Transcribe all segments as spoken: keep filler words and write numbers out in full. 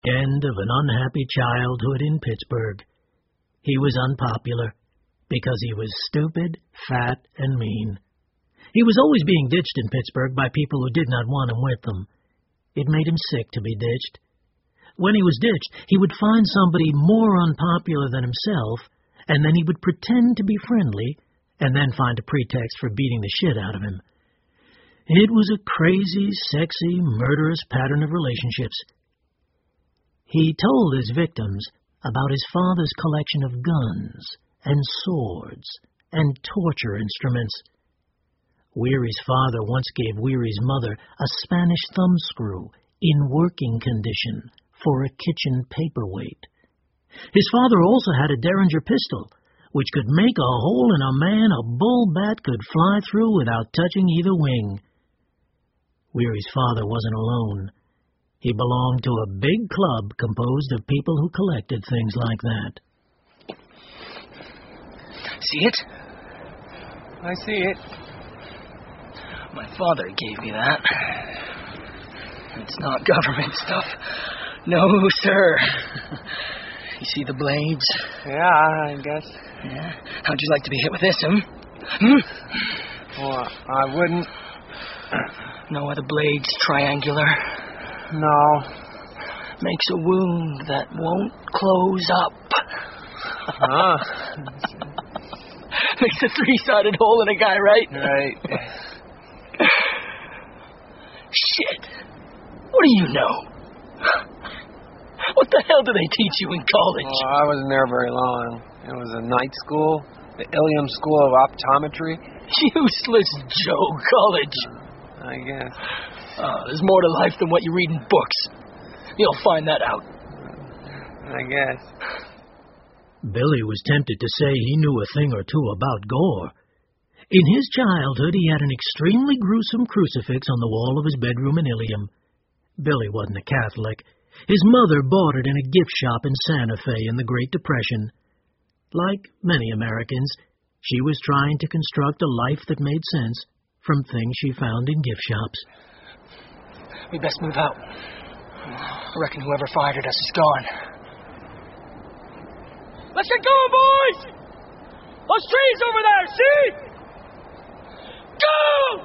End of an unhappy childhood in Pittsburgh. He was unpopular because he was stupid, fat, and mean. He was always being ditched in Pittsburgh by people who did not want him with them. It made him sick to be ditched. When he was ditched, he would find somebody more unpopular than himself, and then he would pretend to be friendly, and then find a pretext for beating the shit out of him. It was a crazy, sexy, murderous pattern of relationships. He told his victims about his father's collection of guns and swords and torture instruments. Weary's father once gave Weary's mother a Spanish thumbscrew in working condition for a kitchen paperweight. His father also had a Derringer pistol, which could make a hole in a man a bull bat could fly through without touching either wing. Weary's father wasn't alone. He belonged to a big club composed of people who collected things like that. See it? I see it. My father gave me that. It's not government stuff. No, sir. You see the blades? Yeah, I guess. Yeah? How'd you like to be hit with this, hmm? hmm? Well, I wouldn't. No other blades triangular? No. Makes a wound that won't close up. Huh? Makes a three-sided hole in a guy, right? Right. Shit. What do you know? What the hell do they teach you in college? Well, I wasn't there very long. It was a night school, the Ilium School of Optometry. Useless Joe College. I guess. Oh, there's more to life than what you read in books. You'll find that out. I guess. Billy was tempted to say he knew a thing or two about gore. In his childhood, he had an extremely gruesome crucifix on the wall of his bedroom in Ilium. Billy wasn't a Catholic. His mother bought it in a gift shop in Santa Fe in the Great Depression. Like many Americans, she was trying to construct a life that made sense from things she found in gift shops. We best move out. I reckon whoever fired at us is gone. Let's get going, boys! Those trees over there, see? Go!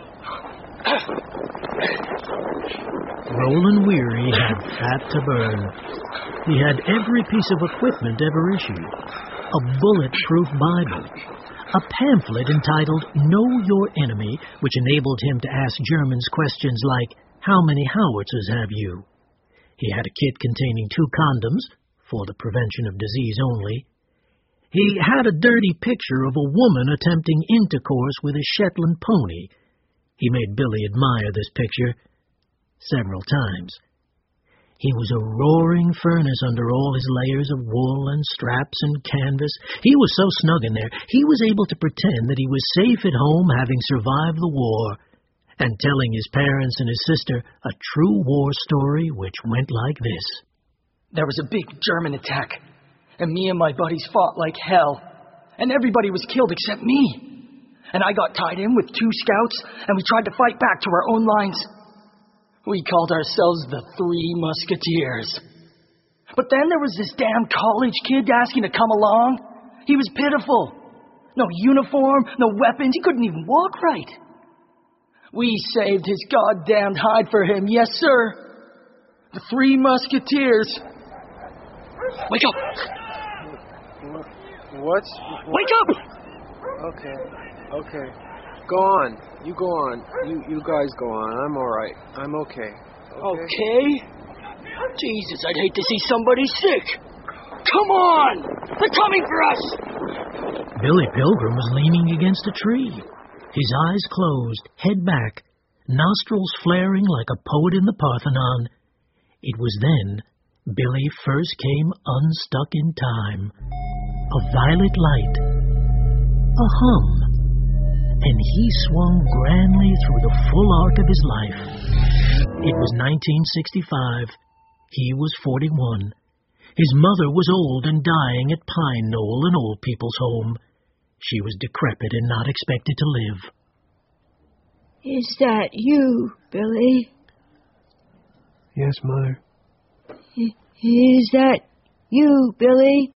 Roland Weary had fat to burn. He had every piece of equipment ever issued. A bulletproof Bible. A pamphlet entitled Know Your Enemy, which enabled him to ask Germans questions like, how many howitzers have you? He had a kit containing two condoms, for the prevention of disease only. He had a dirty picture of a woman attempting intercourse with a Shetland pony. He made Billy admire this picture several times. He was a roaring furnace under all his layers of wool and straps and canvas. He was so snug in there, he was able to pretend that he was safe at home, having survived the war, and telling his parents and his sister a true war story which went like this. There was a big German attack, and me and my buddies fought like hell, and everybody was killed except me. And I got tied in with two scouts, and we tried to fight back to our own lines. We called ourselves the Three Musketeers. But then there was this damn college kid asking to come along. He was pitiful. No uniform, no weapons. He couldn't even walk right. We saved his goddamned hide for him. Yes, sir. The Three Musketeers. Wake up! What's... Wake up! Okay, okay. Go on. You go on. You you guys go on. I'm all right. I'm okay. Okay? Okay? Jesus, I'd hate to see somebody sick. Come on! They're coming for us! Billy Pilgrim was leaning against a tree, his eyes closed, head back, nostrils flaring like a poet in the Parthenon. It was then Billy first came unstuck in time. A violet light. A hum. And he swung grandly through the full arc of his life. It was nineteen sixty-five. He was forty-one. His mother was old and dying at Pine Knoll, an old people's home. She was decrepit and not expected to live. Is that you, Billy? Yes, Mother. Is that you, Billy?